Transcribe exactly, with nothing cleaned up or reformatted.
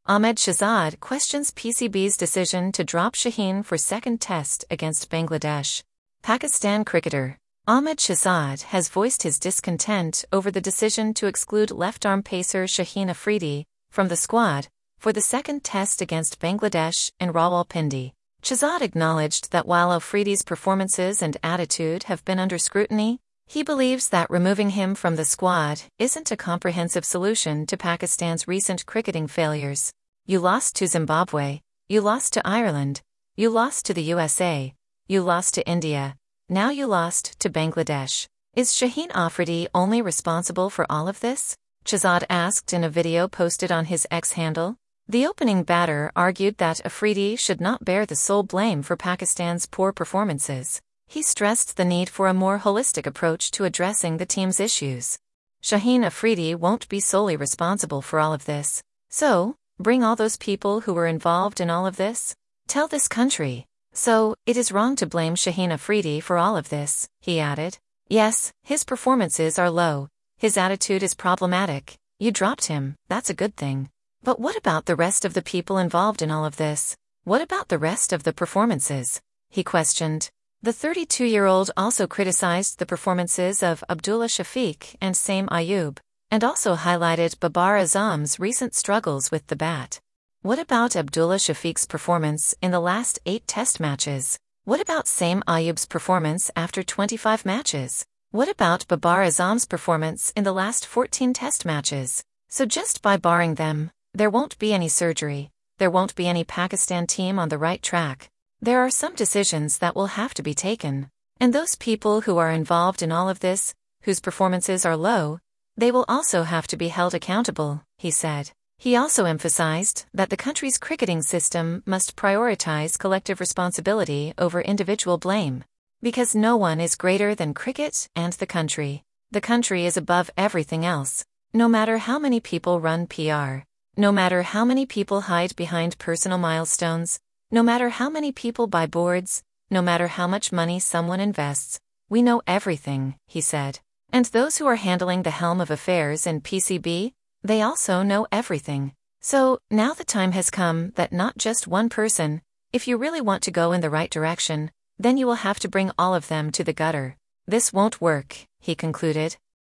Ahmed Shahzad questions P C B's decision to drop Shaheen for second test against Bangladesh. Pakistan cricketer Ahmed Shahzad has voiced his discontent over the decision to exclude left-arm pacer Shaheen Afridi from the squad for the second test against Bangladesh in Rawalpindi. Shahzad acknowledged that while Afridi's performances and attitude have been under scrutiny, he believes that removing him from the squad isn't a comprehensive solution to Pakistan's recent cricketing failures. You lost to Zimbabwe, you lost to Ireland, you lost to the U S A, you lost to India, now you lost to Bangladesh. Is Shaheen Afridi only responsible for all of this? Shahzad asked in a video posted on his X handle. The opening batter argued that Afridi should not bear the sole blame for Pakistan's poor performances. He stressed the need for a more holistic approach to addressing the team's issues. Shaheen Afridi won't be solely responsible for all of this. So, bring all those people who were involved in all of this. Tell this country. So, it is wrong to blame Shaheen Afridi for all of this, he added. Yes, his performances are low. His attitude is problematic. You dropped him, that's a good thing. But what about the rest of the people involved in all of this? What about the rest of the performances? He questioned. The thirty-two-year-old also criticized the performances of Abdullah Shafiq and Saim Ayub, and also highlighted Babar Azam's recent struggles with the bat. What about Abdullah Shafiq's performance in the last eight test matches? What about Saim Ayub's performance after twenty-five matches? What about Babar Azam's performance in the last fourteen test matches? So just by barring them, there won't be any surgery. There won't be any Pakistan team on the right track. There are some decisions that will have to be taken. And those people who are involved in all of this, whose performances are low, they will also have to be held accountable, he said. He also emphasized that the country's cricketing system must prioritize collective responsibility over individual blame. Because no one is greater than cricket and the country. The country is above everything else. No matter how many people run P R, no matter how many people hide behind personal milestones, no matter how many people buy boards, no matter how much money someone invests, we know everything, he said. And those who are handling the helm of affairs in P C B, they also know everything. So, now the time has come that not just one person, if you really want to go in the right direction, then you will have to bring all of them to the gutter. This won't work, he concluded.